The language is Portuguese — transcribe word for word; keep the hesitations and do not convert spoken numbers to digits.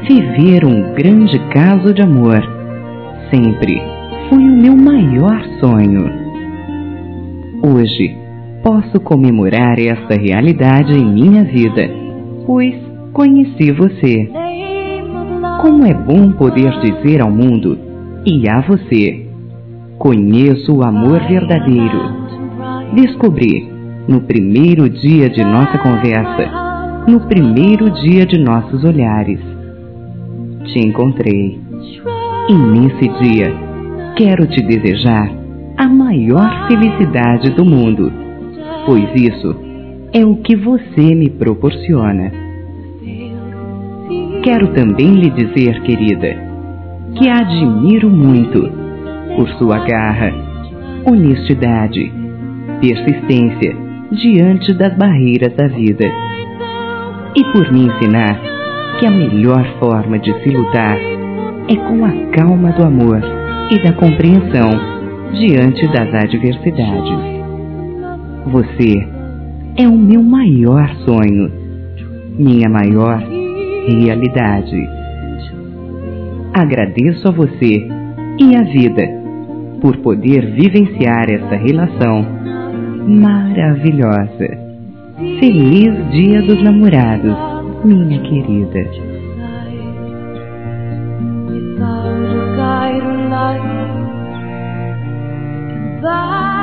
Viver um grande caso de amor sempre foi o meu maior sonho. Hoje posso comemorar esta realidade em minha vida, pois conheci você. Como é bom poder dizer ao mundo e a você: conheço o amor verdadeiro. Descobri no primeiro dia de nossa conversa, no primeiro dia de nossos olhares. Te encontrei. E nesse dia, quero te desejar a maior felicidade do mundo, pois isso é o que você me proporciona. Quero também lhe dizer, querida, que a admiro muito por sua garra, honestidade, persistência diante das barreiras da vida e por me ensinar que a melhor forma de se lutar é com a calma do amor e da compreensão diante das adversidades. Você é o meu maior sonho, minha maior realidade. Agradeço a você e a vida por poder vivenciar essa relação maravilhosa. Feliz Dia dos Namorados, minha querida. Without a guide or light, and